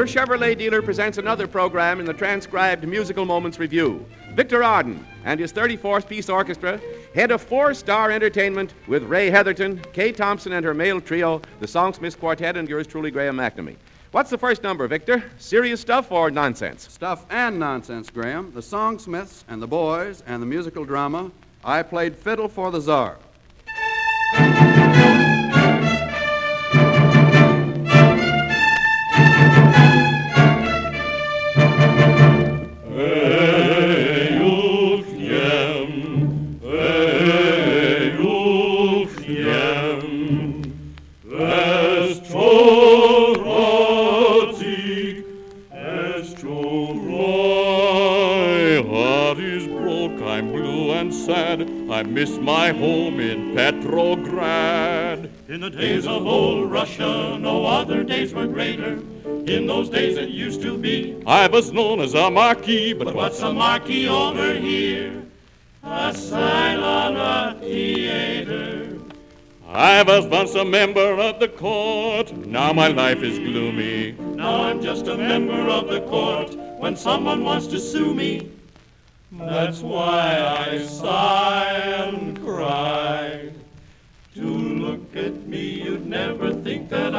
Chevrolet dealer presents another program in the transcribed Musical Moments Review. Victor Arden and his 34th Piece Orchestra head a 4-star entertainment with Ray Heatherton, Kay Thompson and her male trio, the Songsmiths Quartet, and yours truly, Graham McNamee. What's the first number, Victor? Serious stuff or nonsense? Stuff and nonsense, Graham. The Songsmiths and the Boys and the musical drama, I Played Fiddle for the Czar. I miss my home in Petrograd. In the days of old Russia, no other days were greater. In those days it used to be I was known as a marquis, but what's a marquis over here? A sign on a theater. I was once a member of the court. Now my life is gloomy. Now I'm just a member of the court. When someone wants to sue me, that's why I sigh and cry. To look at me, you'd never think that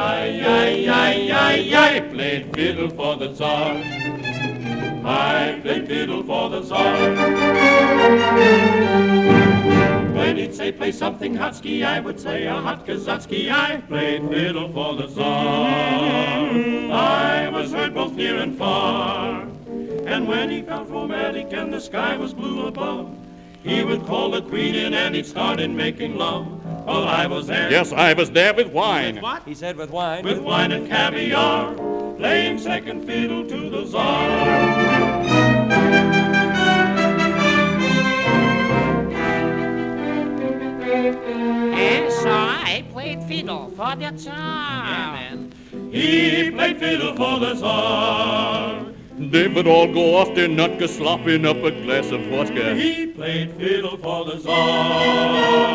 I played fiddle for the Tsar. I played fiddle for the Tsar. When he'd say play something hotski, I would say a hot kazatsky. I played fiddle for the Tsar. I was heard both near and far. And when he felt romantic and the sky was blue above, he would call the queen in and he'd start in making love. Well, I was there. Yes, I was there with wine. With what? He said with wine. With wine and caviar, playing second fiddle to the Tsar. And so I played fiddle for the Tsar. Yeah, man. He played fiddle for the Tsar. They would all go off their nutka slopping up a glass of vodka. He played fiddle for the Tsar.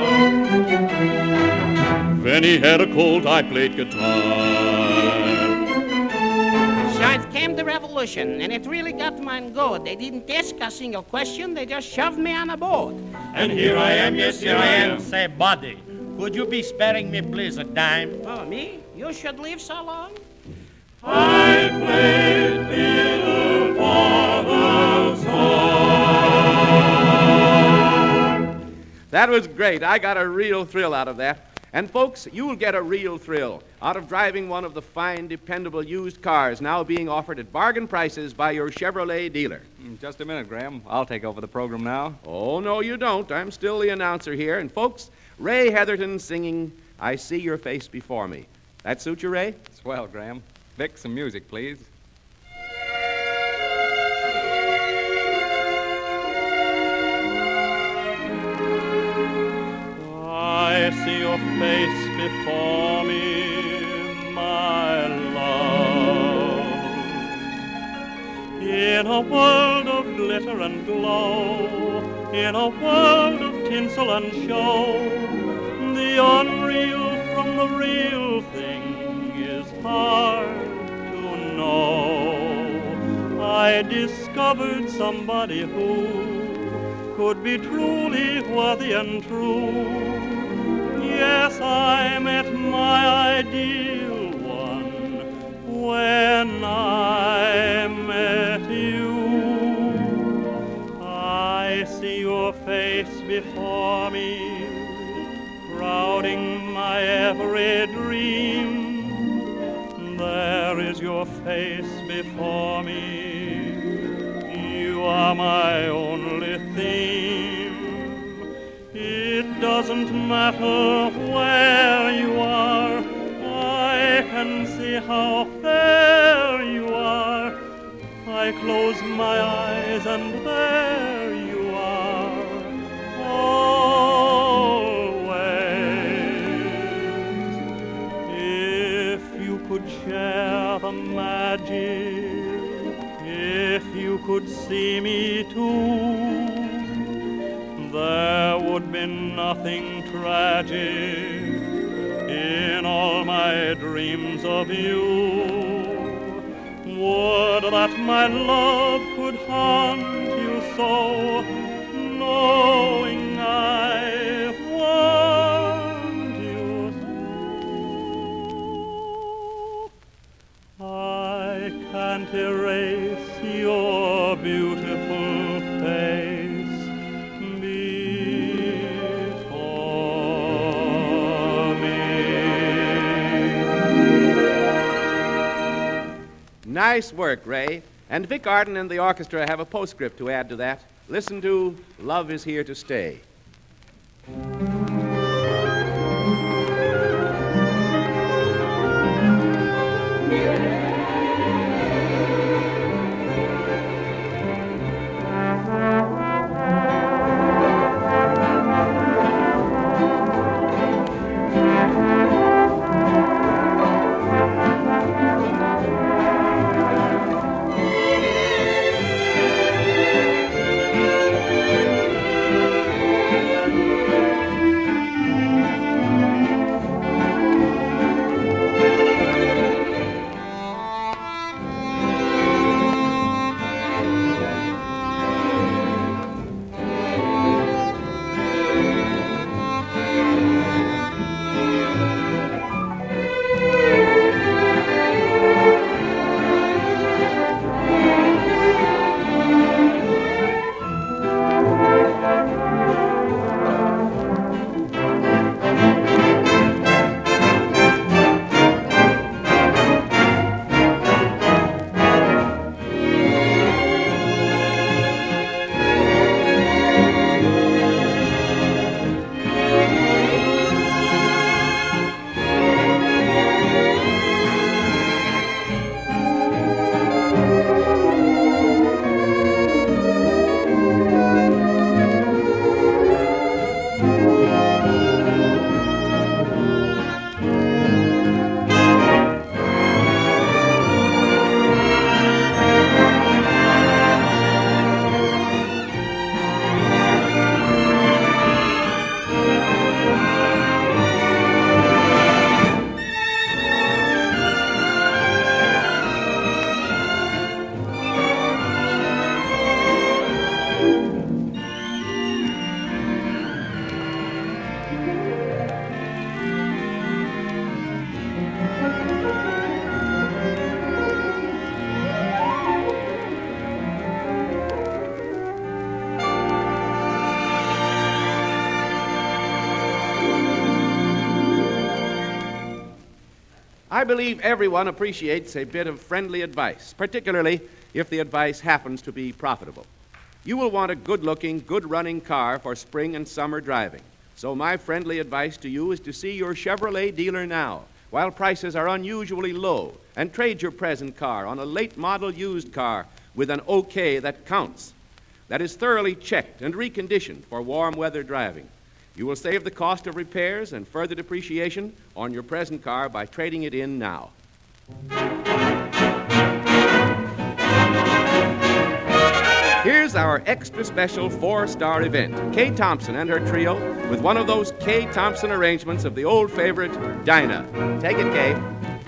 When he had a cold, I played guitar. So it came the revolution, and it really got mine good. They didn't ask a single question, they just shoved me on a board. And here I am, yes, here I am. Say, buddy, could you be sparing me, please, a dime? Oh, me? You should live so long? I played fiddle for the Tsar. That was great. I got a real thrill out of that. And folks, you'll get a real thrill out of driving one of the fine, dependable used cars now being offered at bargain prices by your Chevrolet dealer. Just a minute, Graham. I'll take over the program now. Oh, no, you don't. I'm still the announcer here. And folks, Ray Heatherton singing I See Your Face Before Me. That suit you, Ray? Swell, Graham. Vic, some music, please. I see your face before me, my love. In a world of glitter and glow, in a world of tinsel and show, the unreal from the real thing is hard to know. I discovered somebody who could be truly worthy and true. Yes, I met my ideal one when I met you. I see your face before me, crowding my every dream. There is your face before me. You are my only theme. It doesn't matter where you are, I can see how fair you are. I close my eyes and there you are, always. If you could share the magic, if you could see me too, there would be nothing tragic in all my dreams of you. Would that my love could haunt you so, knowing I want you so. I can't erase your beautiful face before me. Nice work, Ray. And Vic Arden and the orchestra have a postscript to add to that. Listen to Love Is Here to Stay. I believe everyone appreciates a bit of friendly advice, particularly if the advice happens to be profitable. You will want a good-looking, good-running car for spring and summer driving. So my friendly advice to you is to see your Chevrolet dealer now, while prices are unusually low, and trade your present car on a late-model used car with an OK that counts, that is thoroughly checked and reconditioned for warm weather driving. You will save the cost of repairs and further depreciation on your present car by trading it in now. Here's our extra special 4-star event. Kay Thompson and her trio with one of those Kay Thompson arrangements of the old favorite, Dinah. Take it, Kay.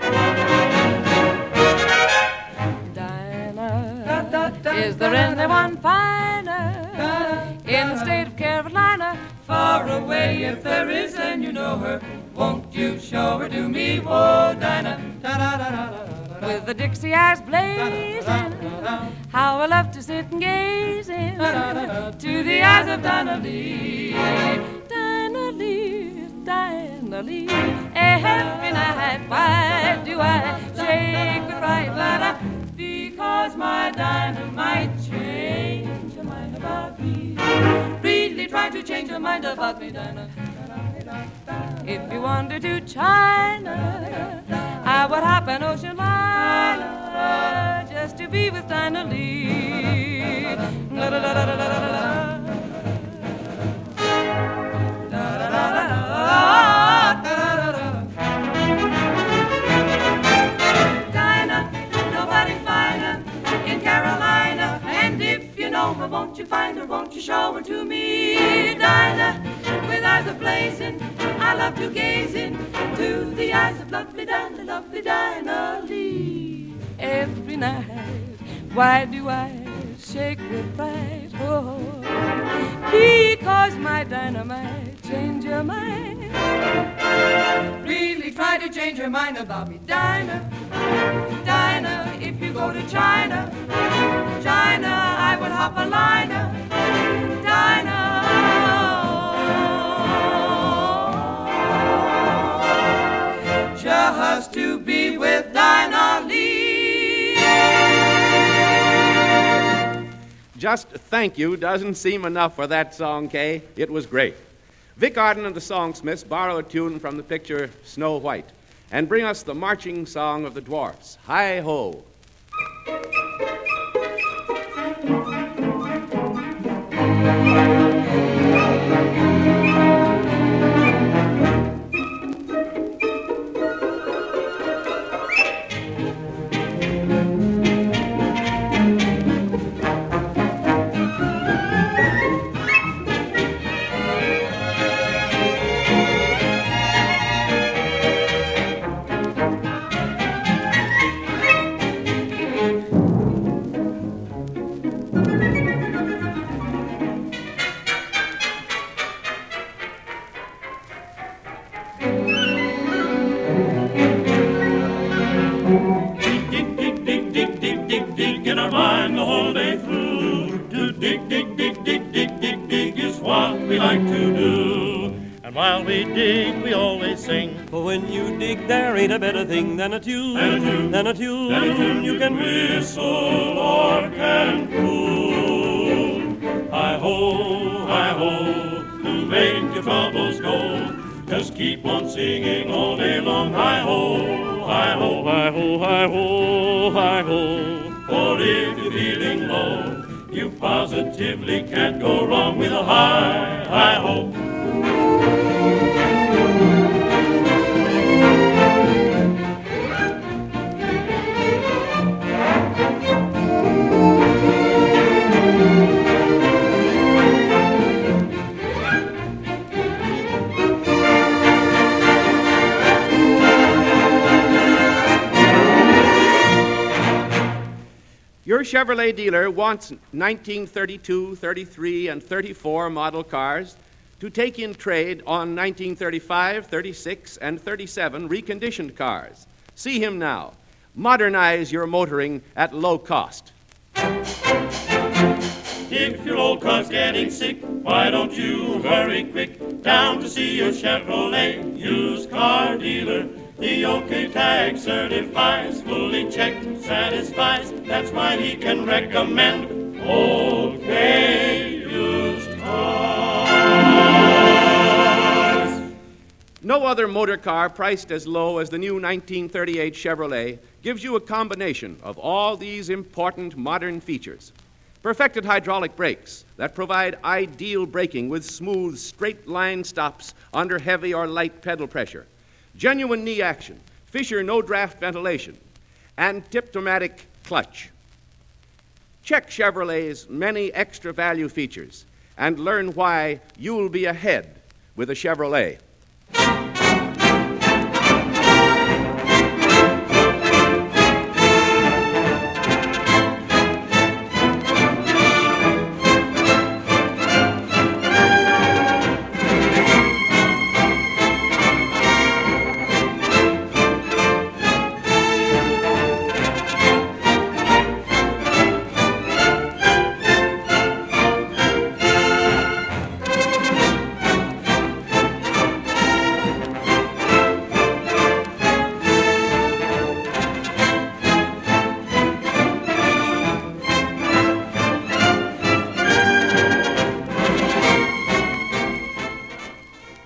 Dinah, is there anyone finer in the state of Carolina? Far away, if there is and you know her, won't you show her to me, oh Dinah? With the Dixie eyes blazing, how I love to sit and gaze to the eyes of Dinah Lee. Dinah Lee, Dinah Lee, a happy night, why do I shake with fright? Because my Dinah might change her mind about me. Really try to change her mind about me, Dinah. If you wander to China, I would hop an ocean liner just to be with Dinah Lee. La la la la la la la. Dinah, nobody finer in Carolina, and if you know her, won't you find her, won't you show her to me? Dinah, with eyes a-blazing, I love to gaze into the eyes of lovely Dinah Lee. A every night. Why do I shake with pride? Oh, because my dynamite change your mind. Really try to change your mind about me, Dinah. Dinah, if you go to China, China, I would hop a liner. Dinah. Just to be with Dinah Lee. Just thank you doesn't seem enough for that song, Kay. It was great. Vic Arden and the Songsmiths borrow a tune from the picture Snow White and bring us the marching song of the dwarfs, Hi-Ho. A better thing than a tune, than a tune you can whistle or can croon. Hi-ho, to make your troubles go. Just keep on singing all day long. Hi-ho, hi-ho, hi-ho, hi-ho, hi-ho. For if you're feeling low, you positively can't go wrong with a hi-ho. Your Chevrolet dealer wants 1932, 33, and 34 model cars to take in trade on 1935, 36, and 37 reconditioned cars. See him now. Modernize your motoring at low cost. If your old car's getting sick, why don't you hurry quick down to see your Chevrolet used car dealer? The OK tag certifies, fully checked, satisfies. That's why he can recommend OK used cars. No other motor car priced as low as the new 1938 Chevrolet gives you a combination of all these important modern features. Perfected hydraulic brakes that provide ideal braking with smooth, straight-line stops under heavy or light pedal pressure. Genuine knee action, Fisher no-draft ventilation, and Tip-O-Matic clutch. Check Chevrolet's many extra value features and learn why you'll be ahead with a Chevrolet.